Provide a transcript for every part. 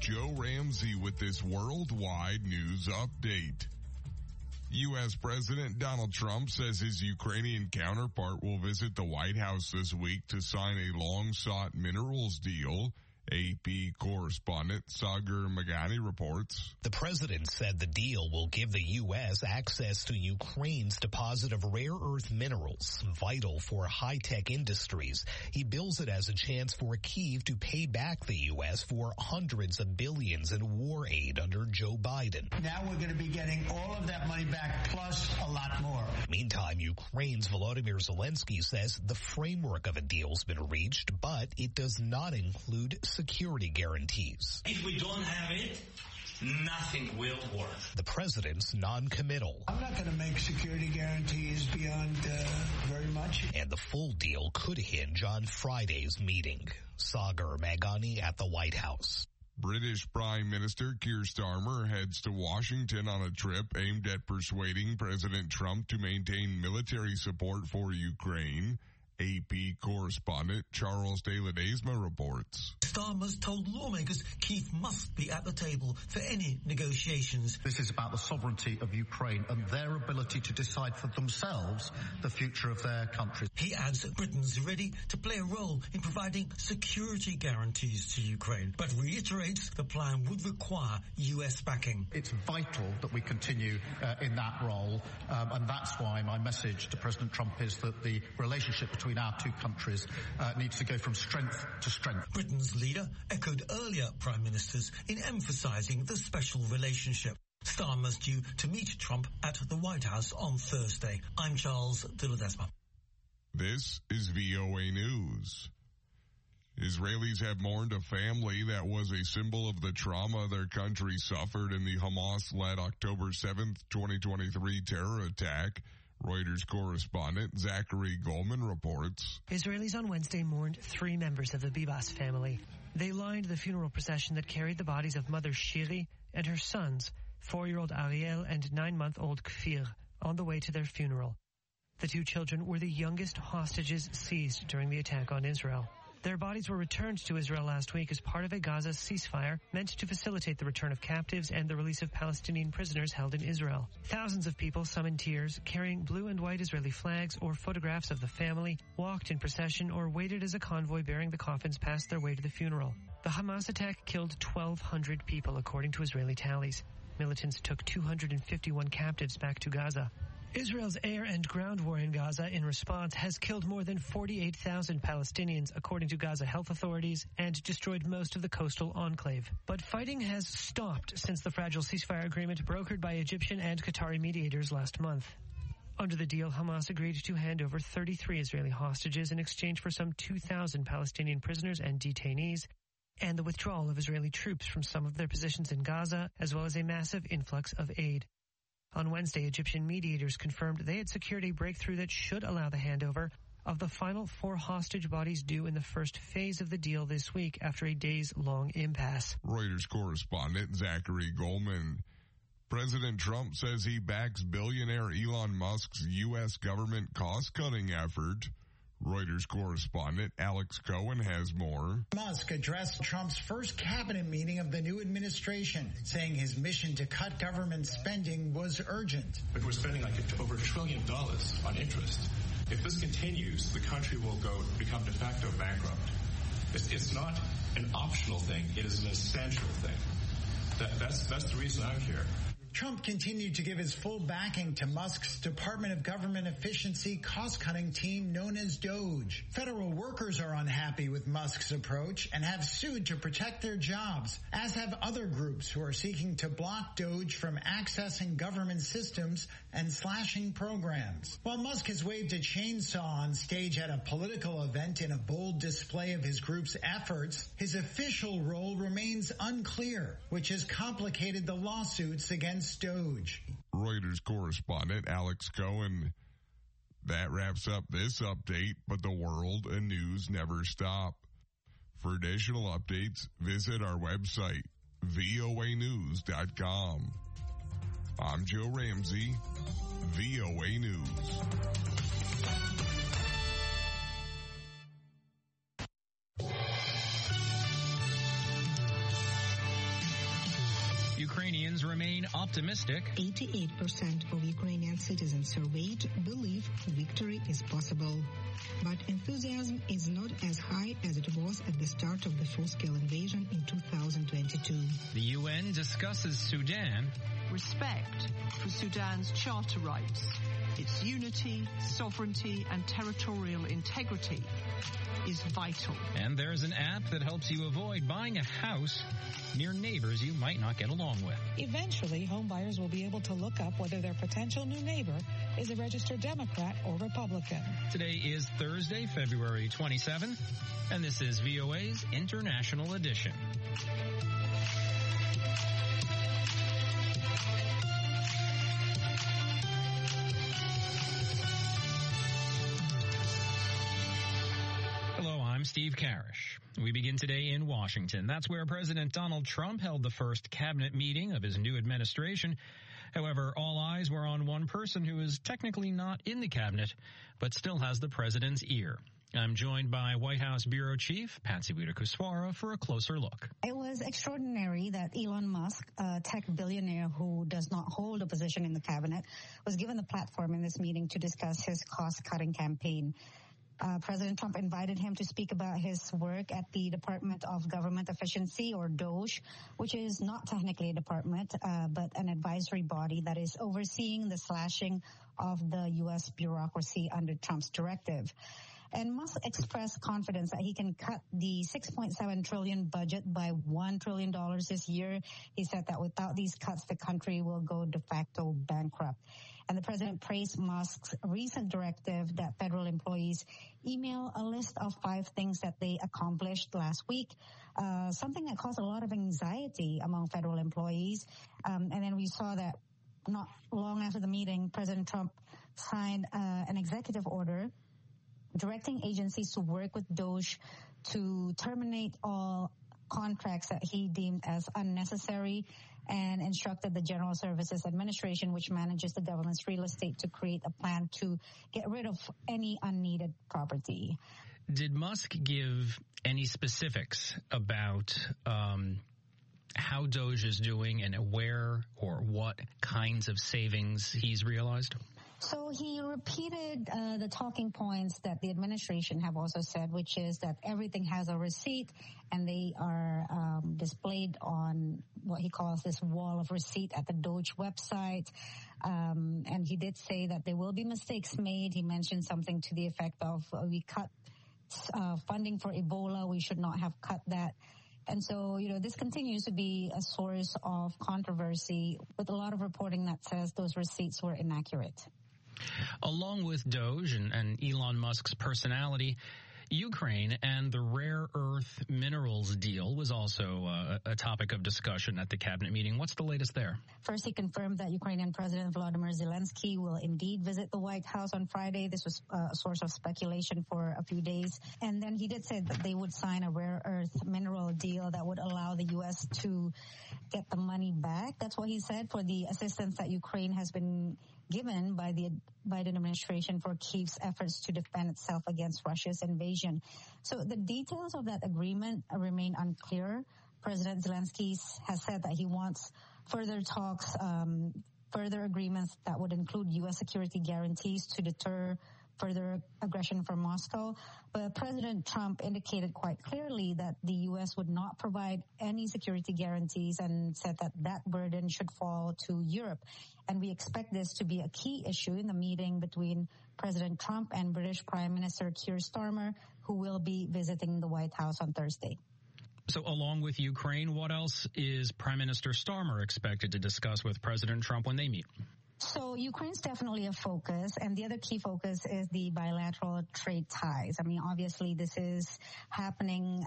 Joe Ramsey with this worldwide news update. U.S. President Donald Trump says his Ukrainian counterpart will visit the White House this week to sign a long-sought minerals deal. AP correspondent Sagar Magani reports. The president said the deal will give the U.S. access to Ukraine's deposit of rare earth minerals, vital for high-tech industries. He bills it as a chance for Kyiv to pay back the U.S. for hundreds of billions in war aid under Joe Biden. Now we're going to be getting all of that money back, plus a lot more. Meantime, Ukraine's Volodymyr Zelensky says the framework of a deal's been reached, but it does not include security guarantees. If we don't have it, nothing will work. The president's non-committal. I'm not going to make security guarantees beyond very much. And the full deal could hinge on Friday's meeting. Sagar Magani at the White House. British Prime Minister Keir Starmer heads to Washington on a trip aimed at persuading President Trump to maintain military support for Ukraine. AP correspondent Charles De Ledesma reports. Starmer's told lawmakers Kyiv must be at the table for any negotiations. This is about the sovereignty of Ukraine and their ability to decide for themselves the future of their country. He adds that Britain's ready to play a role in providing security guarantees to Ukraine, but reiterates the plan would require US backing. It's vital that we continue in that role, and that's why my message to President Trump is that the relationship between our two countries needs to go from strength to strength. Britain's leader echoed earlier prime ministers in emphasizing the special relationship. Starmer's due to meet Trump at the White House on Thursday. I'm Charles De Ledesma. This is VOA News. Israelis have mourned a family that was a symbol of the trauma their country suffered in the Hamas-led October 7th, 2023 terror attack. Reuters correspondent Zachary Goldman reports. Israelis on Wednesday mourned 3 members of the Bibas family. They lined the funeral procession that carried the bodies of mother Shiri and her sons, 4-year-old Ariel and 9-month-old Kfir, on the way to their funeral. The 2 children were the youngest hostages seized during the attack on Israel. Their bodies were returned to Israel last week as part of a Gaza ceasefire meant to facilitate the return of captives and the release of Palestinian prisoners held in Israel. Thousands of people, some in tears, carrying blue and white Israeli flags or photographs of the family, walked in procession or waited as a convoy bearing the coffins passed their way to the funeral. The Hamas attack killed 1,200 people, according to Israeli tallies. Militants took 251 captives back to Gaza. Israel's air and ground war in Gaza in response has killed more than 48,000 Palestinians, according to Gaza health authorities, and destroyed most of the coastal enclave. But fighting has stopped since the fragile ceasefire agreement brokered by Egyptian and Qatari mediators last month. Under the deal, Hamas agreed to hand over 33 Israeli hostages in exchange for some 2,000 Palestinian prisoners and detainees, and the withdrawal of Israeli troops from some of their positions in Gaza, as well as a massive influx of aid. On Wednesday, Egyptian mediators confirmed they had secured a breakthrough that should allow the handover of the final 4 hostage bodies due in the first phase of the deal this week after a days-long impasse. Reuters correspondent Zachary Goldman. President Trump says he backs billionaire Elon Musk's U.S. government cost-cutting effort. Reuters correspondent Alex Cohen has more. Musk addressed Trump's first cabinet meeting of the new administration, saying his mission to cut government spending was urgent. But we're spending over $1 trillion on interest. If this continues, the country will become de facto bankrupt. It's not an optional thing. It is an essential thing. That's the reason I'm here. Trump continued to give his full backing to Musk's Department of Government Efficiency cost-cutting team known as DOGE. Federal workers are unhappy with Musk's approach and have sued to protect their jobs, as have other groups who are seeking to block DOGE from accessing government systems and slashing programs. While Musk has waved a chainsaw on stage at a political event in a bold display of his group's efforts, his official role remains unclear, which has complicated the lawsuits against DOGE. Reuters correspondent Alex Cohen. That wraps up this update, but the world and news never stop. For additional updates, visit our website, voanews.com. I'm Joe Ramsey, VOA News. Ukrainians remain optimistic. 88% of Ukrainian citizens surveyed believe victory is possible. But enthusiasm is not as high as it was at the start of the full-scale invasion in 2022. The UN discusses Sudan. Respect for Sudan's charter rights, its unity, sovereignty and territorial integrity is vital. And there's an app that helps you avoid buying a house near neighbors you might not get along with. Eventually, home buyers will be able to look up whether their potential new neighbor is a registered Democrat or Republican. Today is Thursday, February 27th, and this is VOA's International Edition. I'm Steve Karish. We begin today in Washington. That's where President Donald Trump held the first cabinet meeting of his new administration. However, all eyes were on one person who is technically not in the cabinet, but still has the president's ear. I'm joined by White House Bureau Chief Patsy Widakuswara for a closer look. It was extraordinary that Elon Musk, a tech billionaire who does not hold a position in the cabinet, was given the platform in this meeting to discuss his cost-cutting campaign. President Trump invited him to speak about his work at the Department of Government Efficiency, or DOGE, which is not technically a department, but an advisory body that is overseeing the slashing of the U.S. bureaucracy under Trump's directive. And Musk expressed confidence that he can cut the $6.7 trillion budget by $1 trillion this year. He said that without these cuts, the country will go de facto bankrupt. And the president praised Musk's recent directive that federal employees email a list of 5 things that they accomplished last week, something that caused a lot of anxiety among federal employees. And then we saw that not long after the meeting, President Trump signed an executive order directing agencies to work with DOGE to terminate all contracts that he deemed as unnecessary, and instructed the General Services Administration, which manages the government's real estate, to create a plan to get rid of any unneeded property. Did Musk give any specifics about how DOGE is doing and where or what kinds of savings he's realized? So he repeated the talking points that the administration have also said, which is that everything has a receipt and they are displayed on what he calls this wall of receipt at the DOGE website. And he did say that there will be mistakes made. He mentioned something to the effect of we cut funding for Ebola. We should not have cut that. And so, this continues to be a source of controversy with a lot of reporting that says those receipts were inaccurate. Along with DOGE and Elon Musk's personality, Ukraine and the rare earth minerals deal was also a topic of discussion at the cabinet meeting. What's the latest there? First, he confirmed that Ukrainian President Volodymyr Zelensky will indeed visit the White House on Friday. This was a source of speculation for a few days. And then he did say that they would sign a rare earth mineral deal that would allow the U.S. to get the money back. That's what he said, for the assistance that Ukraine has been given by the Biden administration for Kyiv's efforts to defend itself against Russia's invasion. So the details of that agreement remain unclear. President Zelensky has said that he wants further talks, further agreements that would include U.S. security guarantees to deter further aggression from Moscow. But President Trump indicated quite clearly that the U.S. would not provide any security guarantees and said that that burden should fall to Europe. And we expect this to be a key issue in the meeting between President Trump and British Prime Minister Keir Starmer, who will be visiting the White House on Thursday. So along with Ukraine, what else is Prime Minister Starmer expected to discuss with President Trump when they meet? So Ukraine's definitely a focus, and the other key focus is the bilateral trade ties. I mean, obviously this is happening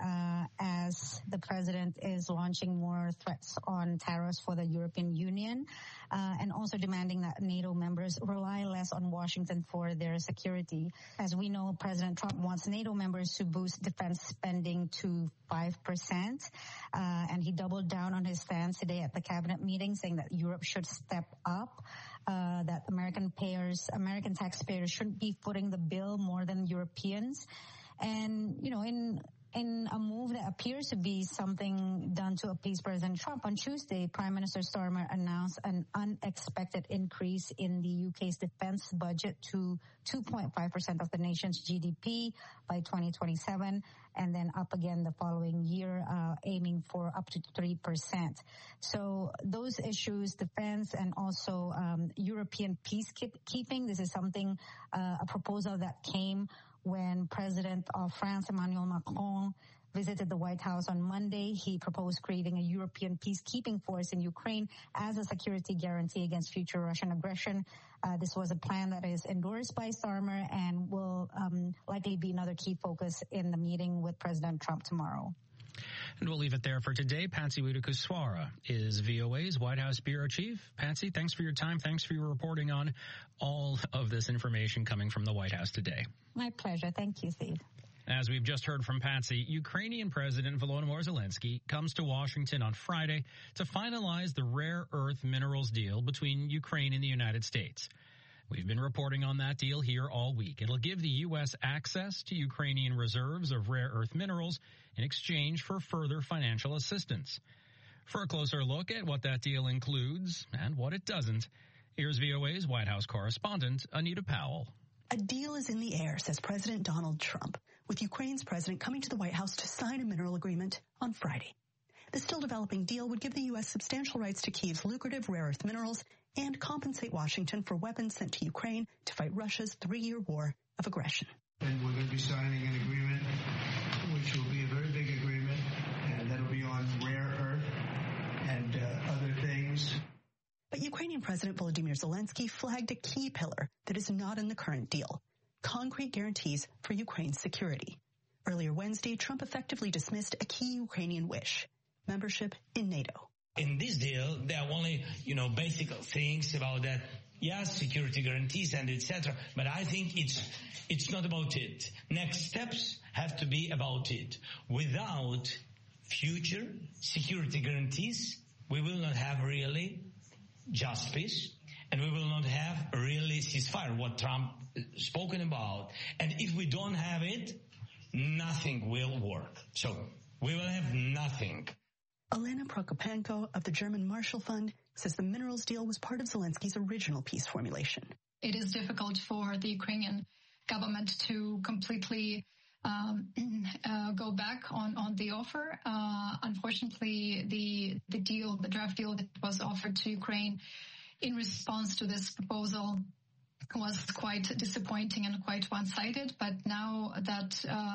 as the president is launching more threats on tariffs for the European Union, and also demanding that NATO members rely less on Washington for their security. As we know, President Trump wants NATO members to boost defense spending to 5%, and he doubled down on his stance today at the cabinet meeting, saying that Europe should step up. That American taxpayers shouldn't be footing the bill more than Europeans. And, in In a move that appears to be something done to appease President Trump, on Tuesday, Prime Minister Starmer announced an unexpected increase in the UK's defense budget to 2.5% of the nation's GDP by 2027, and then up again the following year, aiming for up to 3%. So those issues, defense and also European peacekeeping, this is something, a proposal that came when President of France, Emmanuel Macron, visited the White House on Monday. He proposed creating a European peacekeeping force in Ukraine as a security guarantee against future Russian aggression. This was a plan that is endorsed by Starmer and will likely be another key focus in the meeting with President Trump tomorrow. And we'll leave it there for today. Patsy Widakuswara is VOA's White House Bureau Chief. Patsy, thanks for your time. Thanks for your reporting on all of this information coming from the White House today. My pleasure. Thank you, Steve. As we've just heard from Patsy, Ukrainian President Volodymyr Zelensky comes to Washington on Friday to finalize the rare earth minerals deal between Ukraine and the United States. We've been reporting on that deal here all week. It'll give the U.S. access to Ukrainian reserves of rare earth minerals in exchange for further financial assistance. For a closer look at what that deal includes and what it doesn't, here's VOA's White House correspondent, Anita Powell. A deal is in the air, says President Donald Trump, with Ukraine's president coming to the White House to sign a mineral agreement on Friday. The still developing deal would give the U.S. substantial rights to Kyiv's lucrative rare earth minerals and compensate Washington for weapons sent to Ukraine to fight Russia's 3-year war of aggression. And we're going to be signing an agreement, which will be a very big agreement, and that'll be on rare earth and other things. But Ukrainian President Volodymyr Zelensky flagged a key pillar that is not in the current deal: concrete guarantees for Ukraine's security. Earlier Wednesday, Trump effectively dismissed a key Ukrainian wish: membership in NATO. In this deal, there are only, basic things about that. Yes, security guarantees and etc. But I think it's not about it. Next steps have to be about it. Without future security guarantees, we will not have really just peace, and we will not have really ceasefire, what Trump spoken about. And if we don't have it, nothing will work. So we will have nothing. Elena Prokopenko of the German Marshall Fund says the minerals deal was part of Zelensky's original peace formulation. It is difficult for the Ukrainian government to completely go back on the offer. Unfortunately, the draft deal that was offered to Ukraine in response to this proposal was quite disappointing and quite one-sided. But now that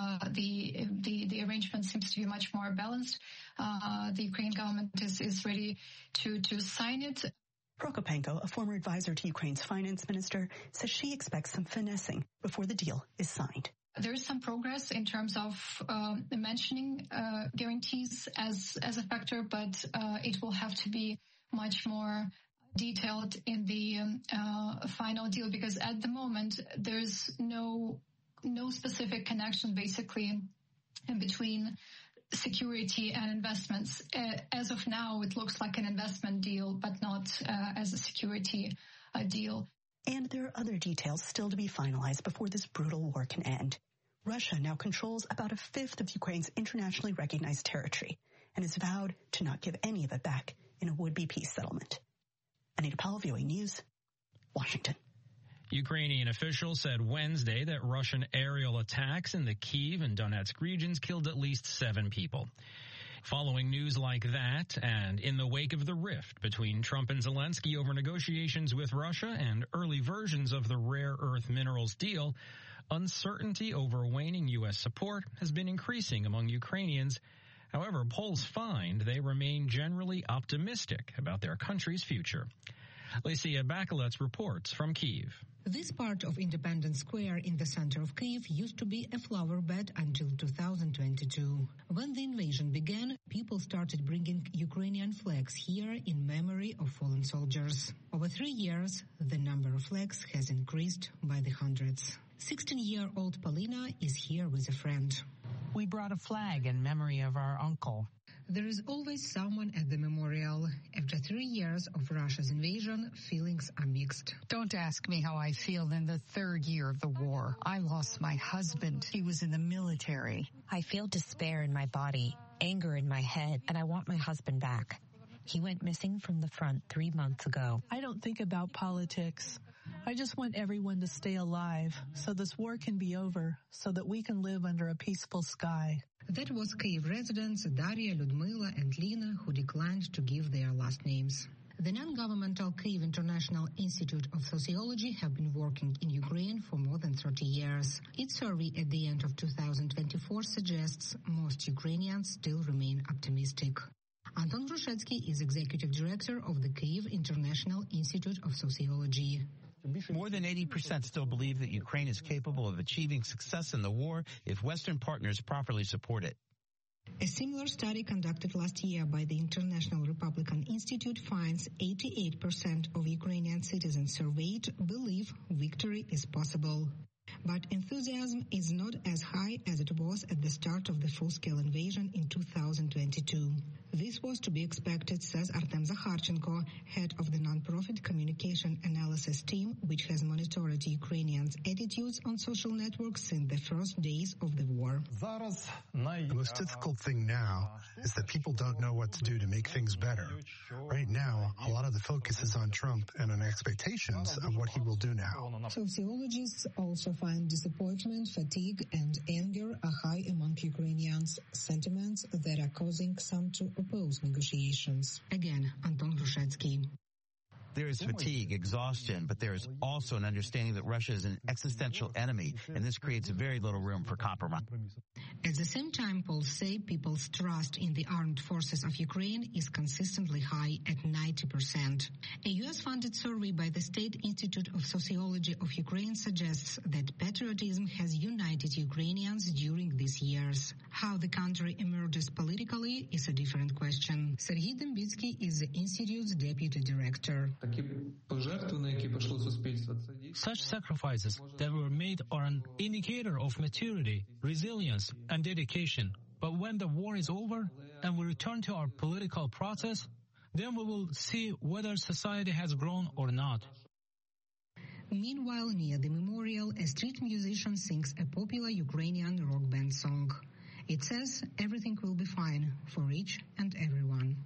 the arrangement seems to be much more balanced, the Ukrainian government is ready to sign it. Prokopenko, a former advisor to Ukraine's finance minister, says she expects some finessing before the deal is signed. There is some progress in terms of mentioning guarantees as a factor, but it will have to be much more detailed in the final deal, because at the moment there's no specific connection basically in between security and investments. As of now, it looks like an investment deal, but not as a security deal. And there are other details still to be finalized before this brutal war can end. Russia now controls about a fifth of Ukraine's internationally recognized territory and has vowed to not give any of it back in a would-be peace settlement. Anita Powell, VOA News, Washington. Ukrainian officials said Wednesday that Russian aerial attacks in the Kyiv and Donetsk regions killed at least 7 people. Following news like that, and in the wake of the rift between Trump and Zelensky over negotiations with Russia and early versions of the rare earth minerals deal, uncertainty over waning U.S. support has been increasing among Ukrainians. However, polls find they remain generally optimistic about their country's future. Lucia Bakalets reports from Kyiv. This part of Independence Square in the center of Kyiv used to be a flower bed until 2022. When the invasion began, people started bringing Ukrainian flags here in memory of fallen soldiers. Over 3 years, the number of flags has increased by the hundreds. 16-year-old Polina is here with a friend. We brought a flag in memory of our uncle. There is always someone at the memorial. After 3 years of Russia's invasion, feelings are mixed. Don't ask me how I feel in the 3rd year of the war. I lost my husband. He was in the military. I feel despair in my body, anger in my head, and I want my husband back. He went missing from the front 3 months ago. I don't think about politics. I just want everyone to stay alive so this war can be over, so that we can live under a peaceful sky. That was Kyiv residents Daria, Ludmila, and Lina, who declined to give their last names. The non-governmental Kyiv International Institute of Sociology have been working in Ukraine for more than 30 years. Its survey at the end of 2024 suggests most Ukrainians still remain optimistic. Anton Grushetsky is executive director of the Kyiv International Institute of Sociology. More than 80% still believe that Ukraine is capable of achieving success in the war if Western partners properly support it. A similar study conducted last year by the International Republican Institute finds 88% of Ukrainian citizens surveyed believe victory is possible. But enthusiasm is not as high as it was at the start of the full-scale invasion in 2022. This was to be expected, says Artem Zakharchenko, head of the non-profit communication analysis team, which has monitored Ukrainians' attitudes on social networks since the first days of the war. The most difficult thing now is that people don't know what to do to make things better. Right now, a lot of the focus is on Trump and on expectations of what he will do now. Sociologists also find disappointment, fatigue, and anger are high among Ukrainians, sentiments that are causing some to oppose negotiations. Again, Anton Grushetsky. There is fatigue, exhaustion, but there is also an understanding that Russia is an existential enemy, and this creates very little room for compromise. At the same time, polls say people's trust in the armed forces of Ukraine is consistently high at 90%. A U.S.-funded survey by the State Institute of Sociology of Ukraine suggests that patriotism has united Ukrainians during these years. How the country emerges politically is a different question. Serhiy Dembitsky is the Institute's deputy director. Such sacrifices that were made are an indicator of maturity, resilience, and dedication. But when the war is over and we return to our political process, then we will see whether society has grown or not. Meanwhile, near the memorial, a street musician sings a popular Ukrainian rock band song. It says, "Everything will be fine for each and everyone."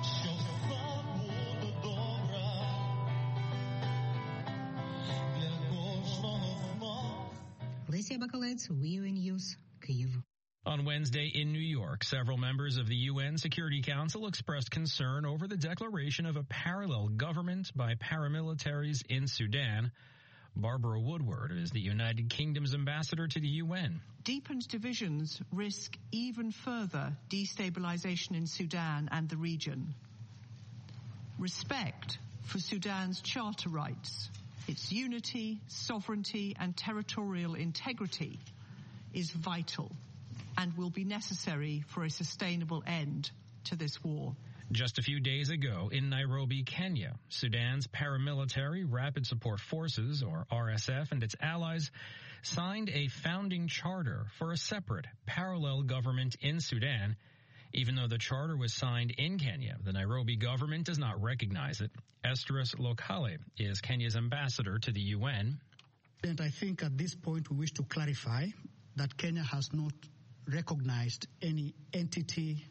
Lesia Bakalets, VOA News, Kyiv. On Wednesday in New York, several members of the UN Security Council expressed concern over the declaration of a parallel government by paramilitaries in Sudan. Barbara Woodward is the United Kingdom's ambassador to the UN. Deepened divisions risk even further destabilization in Sudan and the region. Respect for Sudan's charter rights, its unity, sovereignty, and territorial integrity is vital and will be necessary for a sustainable end to this war. Just a few days ago in Nairobi, Kenya, Sudan's paramilitary Rapid Support Forces, or RSF, and its allies signed a founding charter for a separate, parallel government in Sudan. Even though the charter was signed in Kenya, the Nairobi government does not recognize it. Esdras Lokale is Kenya's ambassador to the UN. And I think at this point we wish to clarify that Kenya has not recognized any entity,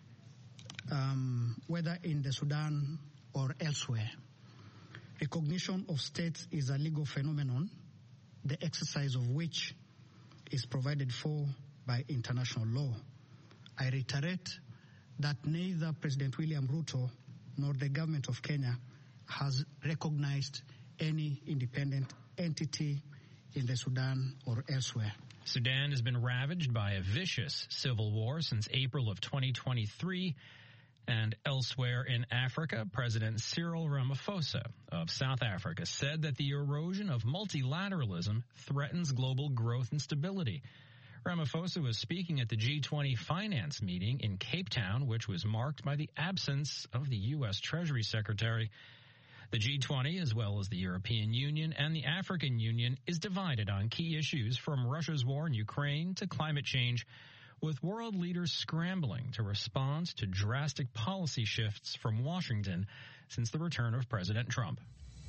whether in the Sudan or elsewhere. Recognition of states is a legal phenomenon, the exercise of which is provided for by international law. I reiterate that neither President William Ruto nor the government of Kenya has recognized any independent entity in the Sudan or elsewhere. Sudan has been ravaged by a vicious civil war since April of 2023. And elsewhere in Africa, President Cyril Ramaphosa of South Africa said that the erosion of multilateralism threatens global growth and stability. Ramaphosa was speaking at the G20 finance meeting in Cape Town, which was marked by the absence of the U.S. Treasury Secretary. The G20, as well as the European Union and the African Union, is divided on key issues from Russia's war in Ukraine to climate change, with world leaders scrambling to respond to drastic policy shifts from Washington since the return of President Trump.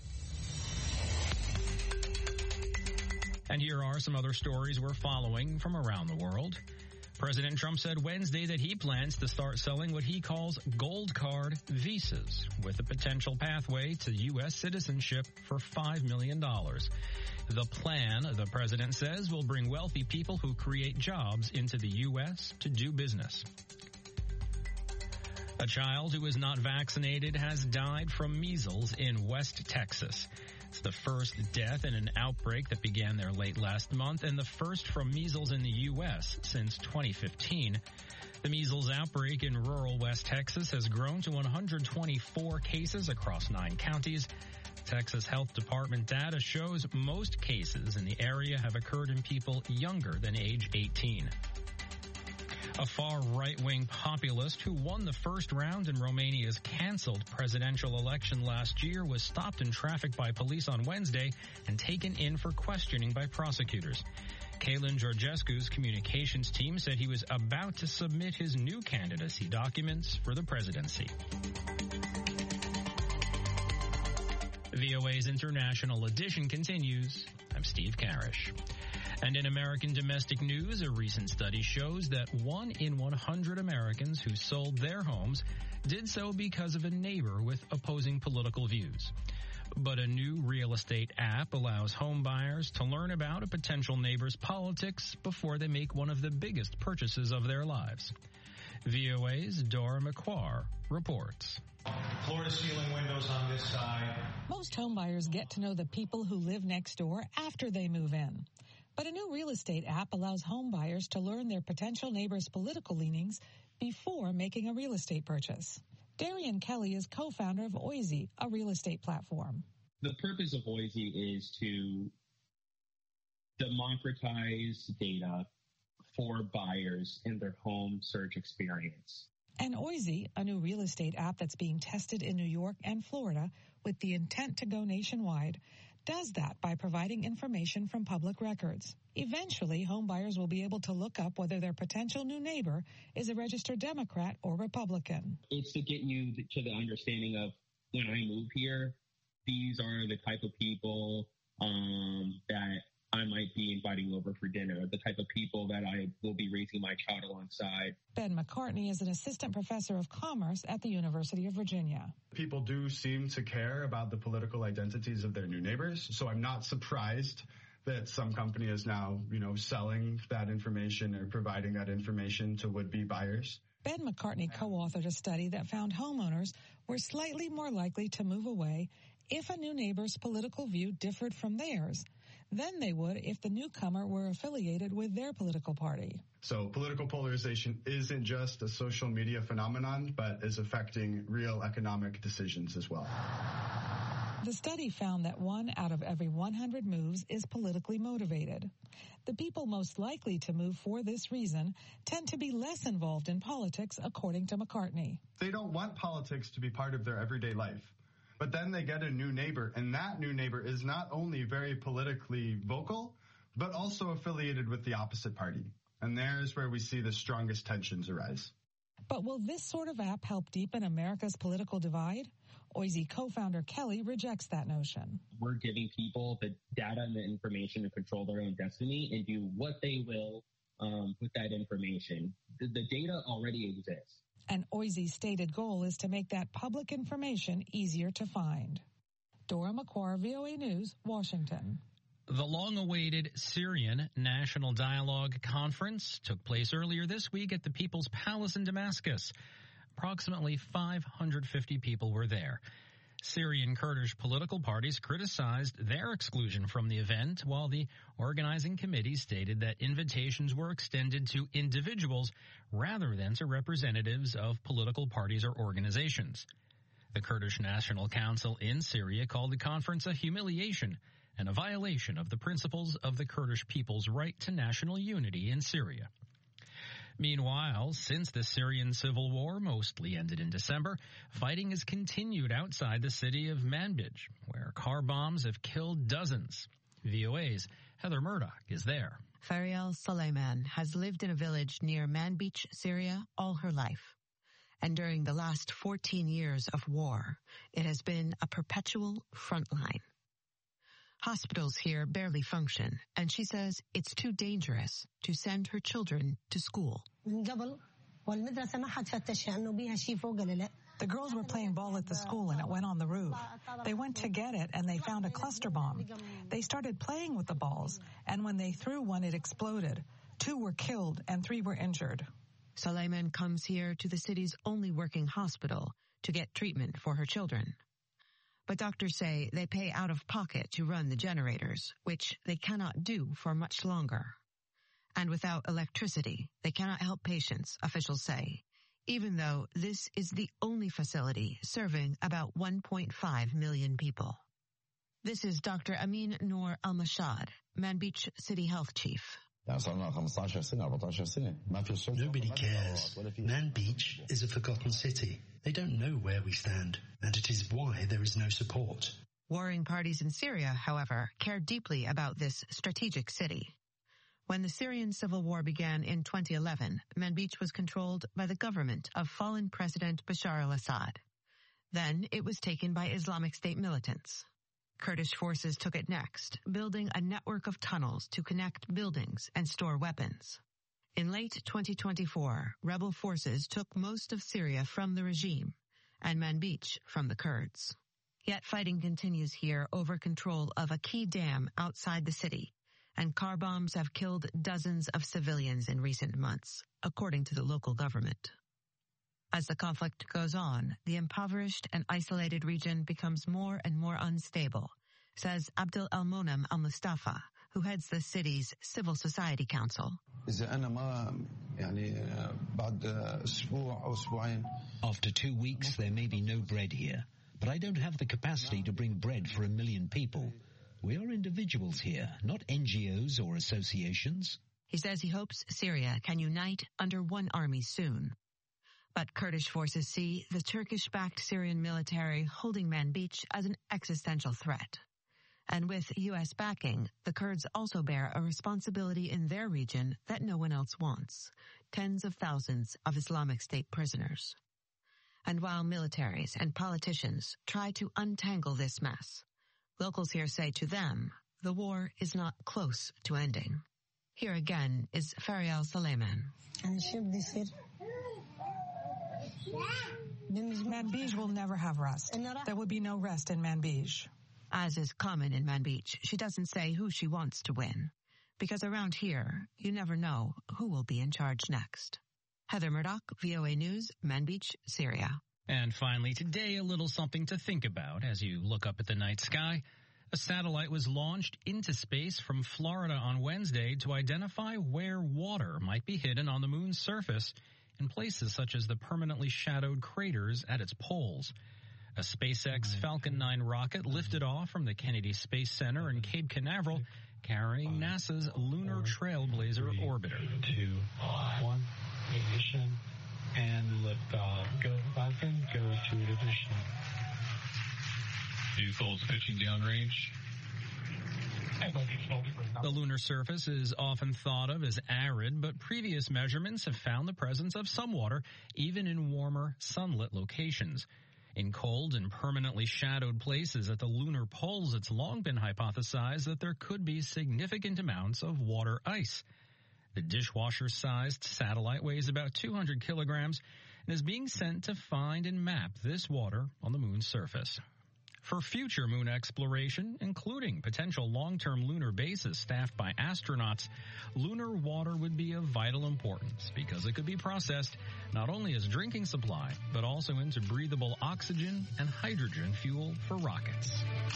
And here are some other stories we're following from around the world. President Trump said Wednesday that he plans to start selling what he calls gold card visas with a potential pathway to U.S. citizenship for $5 million. The plan, the president says, will bring wealthy people who create jobs into the U.S. to do business. A child who is not vaccinated has died from measles in West Texas. It's the first death in an outbreak that began there late last month and the first from measles in the U.S. since 2015. The measles outbreak in rural West Texas has grown to 124 cases across 9 counties. Texas Health Department data shows most cases in the area have occurred in people younger than age 18. A far right-wing populist who won the first round in Romania's canceled presidential election last year was stopped in traffic by police on Wednesday and taken in for questioning by prosecutors. Călin Georgescu's communications team said he was about to submit his new candidacy documents for the presidency. VOA's International Edition continues. I'm Steve Karish. And in American domestic news, a recent study shows that 1 in 100 Americans who sold their homes did so because of a neighbor with opposing political views. But a new real estate app allows home buyers to learn about a potential neighbor's politics before they make one of the biggest purchases of their lives. VOA's Dora McQuarrie reports. Floor-to-ceiling windows on this side. Most home buyers get to know the people who live next door after they move in. But a new real estate app allows home buyers to learn their potential neighbor's political leanings before making a real estate purchase. Darian Kelly is co-founder of Oisy, a real estate platform. The purpose of Oisy is to democratize data for buyers in their home search experience. And Oisy, a new real estate app that's being tested in New York and Florida with the intent to go nationwide, does that by providing information from public records. Eventually, home buyers will be able to look up whether their potential new neighbor is a registered Democrat or Republican. It's to get you to the understanding of, when I move here, these are the type of people that I might be inviting over for dinner, the type of people that I will be raising my child alongside. Ben McCartney is an assistant professor of commerce at the University of Virginia. People do seem to care about the political identities of their new neighbors, so I'm not surprised that some company is now, selling that information or providing that information to would-be buyers. Ben McCartney co-authored a study that found homeowners were slightly more likely to move away if a new neighbor's political view differed from theirs than they would if the newcomer were affiliated with their political party. So political polarization isn't just a social media phenomenon, but is affecting real economic decisions as well. The study found that 1 out of every 100 moves is politically motivated. The people most likely to move for this reason tend to be less involved in politics, according to McCartney. They don't want politics to be part of their everyday life. But then they get a new neighbor, and that new neighbor is not only very politically vocal, but also affiliated with the opposite party. And there's where we see the strongest tensions arise. But will this sort of app help deepen America's political divide? Oisy co-founder Kelly rejects that notion. We're giving people the data and the information to control their own destiny and do what they will with that information. The data already exists. And Oisy's stated goal is to make that public information easier to find. Dora McQuarrie, VOA News, Washington. The long-awaited Syrian National Dialogue Conference took place earlier this week at the People's Palace in Damascus. Approximately 550 people were there. Syrian Kurdish political parties criticized their exclusion from the event, while the organizing committee stated that invitations were extended to individuals rather than to representatives of political parties or organizations. The Kurdish National Council in Syria called the conference a humiliation and a violation of the principles of the Kurdish people's right to national unity in Syria. Meanwhile, since the Syrian civil war mostly ended in December, fighting has continued outside the city of Manbij, where car bombs have killed dozens. VOA's Heather Murdoch is there. Fariel Suleiman has lived in a village near Manbij, Syria, all her life. And during the last 14 years of war, it has been a perpetual front line. Hospitals here barely function, and she says it's too dangerous to send her children to school. The girls were playing ball at the school and it went on the roof. They went to get it and they found a cluster bomb. They started playing with the balls, and when they threw one, it exploded. 2 were killed and 3 were injured. Suleiman comes here to the city's only working hospital to get treatment for her children. But doctors say they pay out of pocket to run the generators, which they cannot do for much longer. And without electricity, they cannot help patients, officials say, even though this is the only facility serving about 1.5 million people. This is Dr. Amin Noor Al-Mashad, Manbij City Health Chief. Nobody cares. Manbij is a forgotten city. They don't know where we stand, and it is why there is no support. Warring parties in Syria, however, care deeply about this strategic city. When the Syrian civil war began in 2011, Manbij was controlled by the government of fallen President Bashar al-Assad. Then it was taken by Islamic State militants. Kurdish forces took it next, building a network of tunnels to connect buildings and store weapons. In late 2024, rebel forces took most of Syria from the regime and Manbij from the Kurds. Yet fighting continues here over control of a key dam outside the city, and car bombs have killed dozens of civilians in recent months, according to the local government. As the conflict goes on, the impoverished and isolated region becomes more and more unstable, says Abdel Al-Monam Al-Mustafa, who heads the city's Civil Society Council. After 2 weeks, there may be no bread here, but I don't have the capacity to bring bread for 1 million people. We are individuals here, not NGOs or associations. He says he hopes Syria can unite under one army soon. But Kurdish forces see the Turkish-backed Syrian military holding Manbij as an existential threat. And with U.S. backing, the Kurds also bear a responsibility in their region that no one else wants: tens of thousands of Islamic State prisoners. And while militaries and politicians try to untangle this mess, locals here say to them, the war is not close to ending. Here again is Fariel Suleiman. Manbij will never have rest. There will be no rest in Manbij. As is common in Manbij, she doesn't say who she wants to win, because around here, you never know who will be in charge next. Heather Murdoch, VOA News, Manbij, Syria. And finally, today, a little something to think about as you look up at the night sky. A satellite was launched into space from Florida on Wednesday to identify where water might be hidden on the moon's surface in places such as the permanently shadowed craters at its poles. A SpaceX Falcon 9 rocket lifted off from the Kennedy Space Center in Cape Canaveral, carrying NASA's Lunar Trailblazer orbiter. 2, 1, ignition, and liftoff. Go, Falcon, go to ignition. Vehicles pitching downrange. The lunar surface is often thought of as arid, but previous measurements have found the presence of some water even in warmer, sunlit locations. In cold and permanently shadowed places at the lunar poles, it's long been hypothesized that there could be significant amounts of water ice. The dishwasher-sized satellite weighs about 200 kilograms and is being sent to find and map this water on the moon's surface. For future moon exploration, including potential long-term lunar bases staffed by astronauts, lunar water would be of vital importance because it could be processed not only as drinking supply, but also into breathable oxygen and hydrogen fuel for rockets.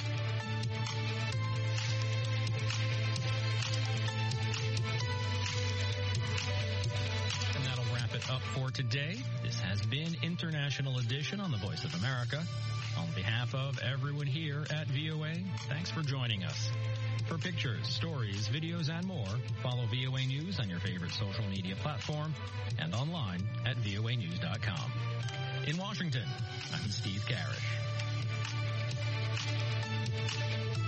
And that'll wrap it up for today. This has been International Edition on the Voice of America. On behalf of everyone here at VOA, thanks for joining us. For pictures, stories, videos, and more, follow VOA News on your favorite social media platform and online at voanews.com. In Washington, I'm Steve Garish.